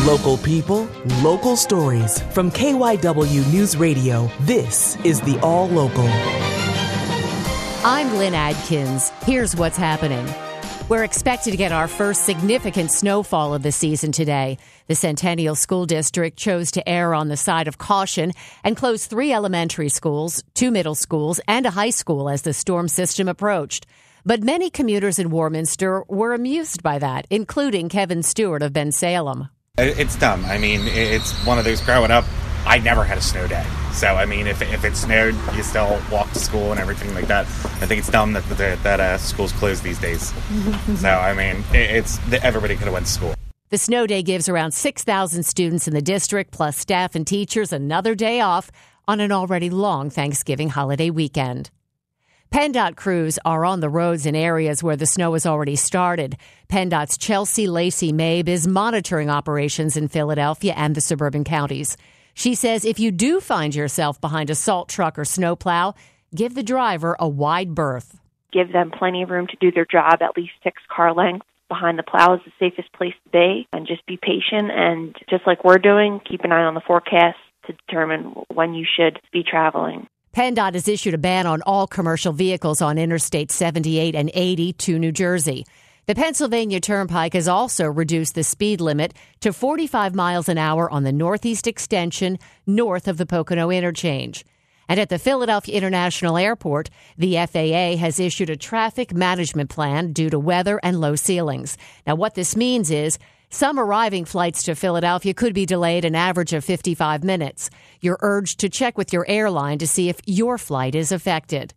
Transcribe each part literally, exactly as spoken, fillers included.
Local people, local stories. From K Y W News Radio, this is the All Local. I'm Lynn Adkins. Here's what's happening. We're expected to get our first significant snowfall of the season today. The Centennial School District chose to err on the side of caution and closed three elementary schools, two middle schools, and a high school as the storm system approached. But many commuters in Warminster were amused by that, including Kevin Stewart of Bensalem. It's dumb. I mean, it's one of those, growing up, I never had a snow day. So, I mean, if if it snowed, you still walk to school and everything like that. I think it's dumb that that, that uh, schools close these days. So, I mean, it's everybody could have went to school. The snow day gives around six thousand students in the district, plus staff and teachers, another day off on an already long Thanksgiving holiday weekend. PennDOT crews are on the roads in areas where the snow has already started. PennDOT's Chelsea Lacey Mabe is monitoring operations in Philadelphia and the suburban counties. She says if you do find yourself behind a salt truck or snowplow, give the driver a wide berth. Give them plenty of room to do their job, at least six car lengths. Behind the plow is the safest place to be, and just be patient. And just like we're doing, keep an eye on the forecast to determine when you should be traveling. PennDOT has issued a ban on all commercial vehicles on Interstate seventy-eight and eighty to New Jersey. The Pennsylvania Turnpike has also reduced the speed limit to forty-five miles an hour on the Northeast Extension north of the Pocono Interchange. And at the Philadelphia International Airport, the F A A has issued a traffic management plan due to weather and low ceilings. Now, what this means is some arriving flights to Philadelphia could be delayed an average of fifty-five minutes. You're urged to check with your airline to see if your flight is affected.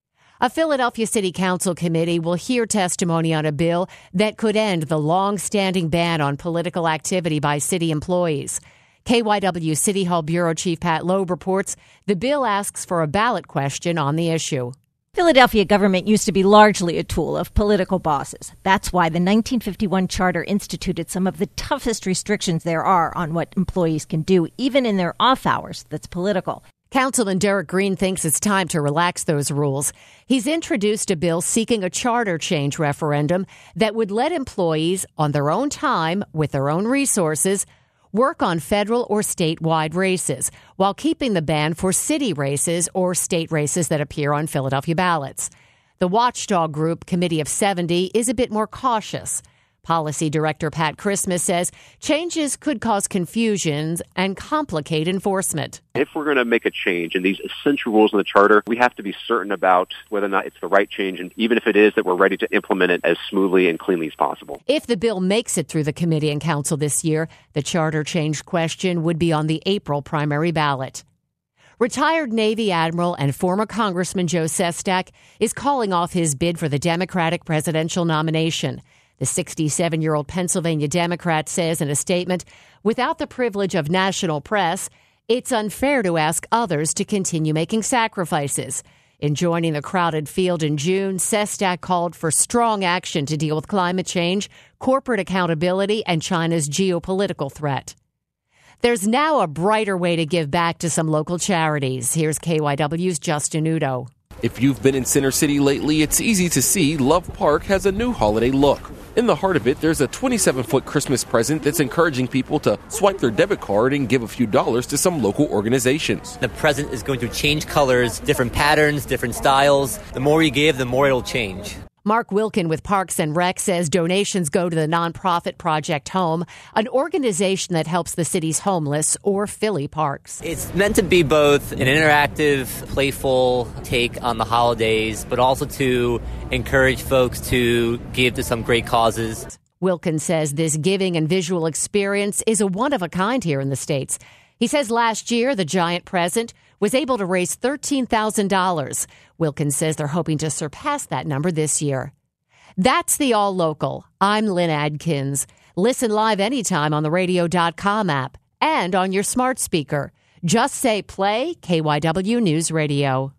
A Philadelphia City Council committee will hear testimony on a bill that could end the long-standing ban on political activity by city employees. K Y W City Hall Bureau Chief Pat Loeb reports the bill asks for a ballot question on the issue. Philadelphia government used to be largely a tool of political bosses. That's why the nineteen fifty-one charter instituted some of the toughest restrictions there are on what employees can do, even in their off hours that's political. Councilman Derek Green thinks it's time to relax those rules. He's introduced a bill seeking a charter change referendum that would let employees, on their own time, with their own resources, work on federal or statewide races, while keeping the ban for city races or state races that appear on Philadelphia ballots. The watchdog group, Committee of seventy, is a bit more cautious. Policy Director Pat Christmas says changes could cause confusions and complicate enforcement. If we're going to make a change in these essential rules in the charter, we have to be certain about whether or not it's the right change, and even if it is, that we're ready to implement it as smoothly and cleanly as possible. If the bill makes it through the committee and council this year, the charter change question would be on the April primary ballot. Retired Navy Admiral and former Congressman Joe Sestak is calling off his bid for the Democratic presidential nomination. The sixty-seven-year-old Pennsylvania Democrat says in a statement, without the privilege of national press, it's unfair to ask others to continue making sacrifices. In joining the crowded field in June, Sestak called for strong action to deal with climate change, corporate accountability, and China's geopolitical threat. There's now a brighter way to give back to some local charities. Here's K Y W's Justin Udo. If you've been in Center City lately, it's easy to see Love Park has a new holiday look. In the heart of it, there's a twenty-seven-foot Christmas present that's encouraging people to swipe their debit card and give a few dollars to some local organizations. The present is going to change colors, different patterns, different styles. The more you give, the more it'll change. Mark Wilkin with Parks and Rec says donations go to the nonprofit Project Home, an organization that helps the city's homeless or Philly parks. It's meant to be both an interactive, playful take on the holidays, but also to encourage folks to give to some great causes. Wilkin says this giving and visual experience is a one-of-a-kind here in the States. He says last year, the giant present was able to raise thirteen thousand dollars. Wilkins says they're hoping to surpass that number this year. That's the All Local. I'm Lynn Adkins. Listen live anytime on the radio dot com app and on your smart speaker. Just say play K Y W News Radio.